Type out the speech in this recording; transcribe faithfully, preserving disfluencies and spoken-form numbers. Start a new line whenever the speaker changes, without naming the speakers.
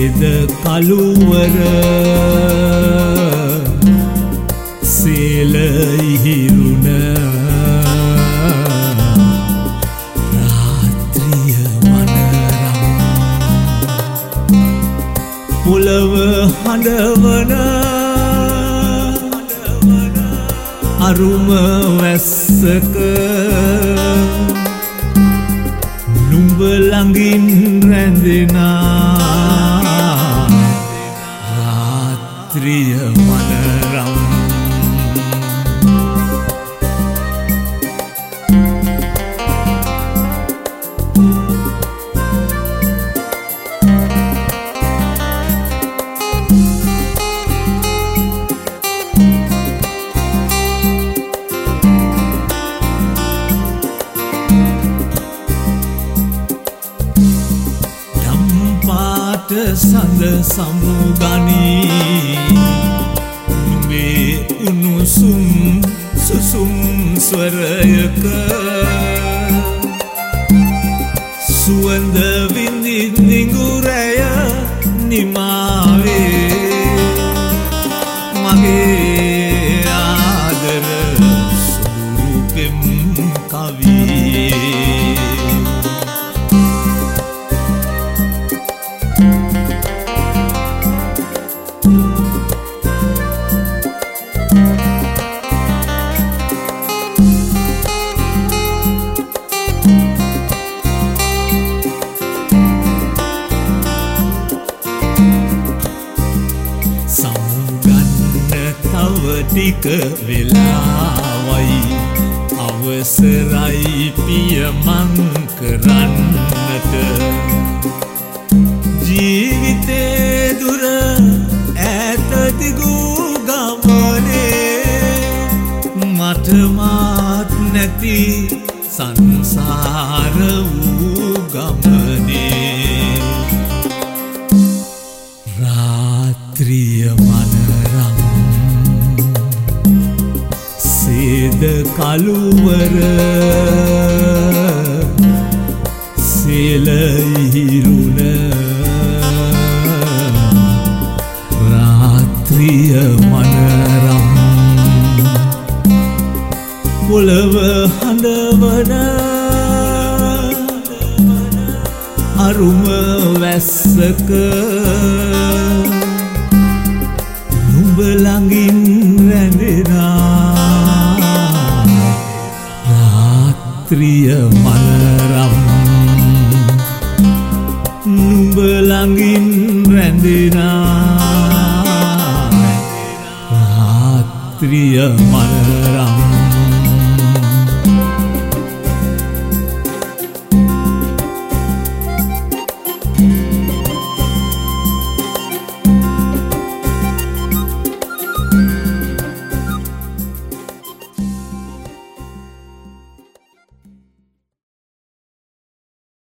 සේද කළුවර සේල ඉහිරුණ රාත්‍රිය මනරම් පුලව හඬවන අරුම වැස්සක නුඹ ළඟින් රැඳෙනා රාත්‍රිය මනරම් සඳ සමුගනී නුඹේ උණුසුම් සුසුම් ස්වරයක සුවඳ විඳින් නිගුරය නිමාවේ මගේ ආදර සුරු පෙම් කවියේ ටික වෙලාවයි අවසරයි පිය මං කරන්නට ජීවිතේ දුර ඈත දිගු ගමනේ මට මාත් නැති සංසාර වූ ගමනේ රාත්‍රිය මනරම් සේද කළුවර සේල ඉහිරුණ රාත්‍රිය මනරම් පොළව හඬවන අරුම වැස්සක නුඹ ළඟින් රැඳෙනා රාත්‍රිය මනරම් නුඹ ළඟින් රැඳෙනා රාත්‍රිය මනරම්